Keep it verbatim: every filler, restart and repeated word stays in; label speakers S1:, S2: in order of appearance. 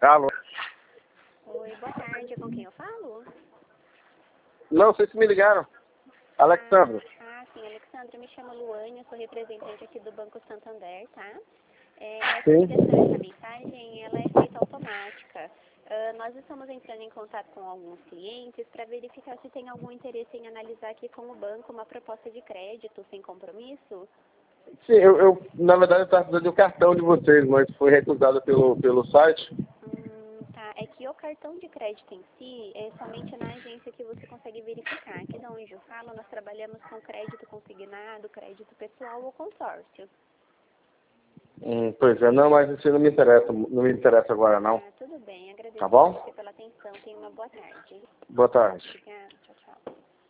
S1: Alô?
S2: Oi, boa tarde. Com quem eu falo?
S1: Não, vocês me ligaram. Alexandre.
S2: Ah, ah, sim, Alexandre. Me chamo Luane, eu sou representante aqui do Banco Santander, tá? É, essa
S1: Sim.
S2: ligação, essa mensagem, ela é feita automática. Uh, nós estamos entrando em contato com alguns clientes para verificar se tem algum interesse em analisar aqui com o banco uma proposta de crédito sem compromisso.
S1: Sim, eu, eu na verdade estava precisando do cartão de vocês, mas foi recusado pelo, pelo site.
S2: Hum, tá. É que o cartão de crédito em si é somente na agência que você consegue verificar. Aqui da onde eu falo, nós trabalhamos com crédito consignado, crédito pessoal ou consórcio.
S1: Hum, pois é, não, mas isso não me interessa, não me interessa agora não.
S2: Ah, tudo bem. Agradeço
S1: Tá bom?
S2: você pela atenção. Tenha uma boa tarde.
S1: Boa tarde.
S2: Obrigada.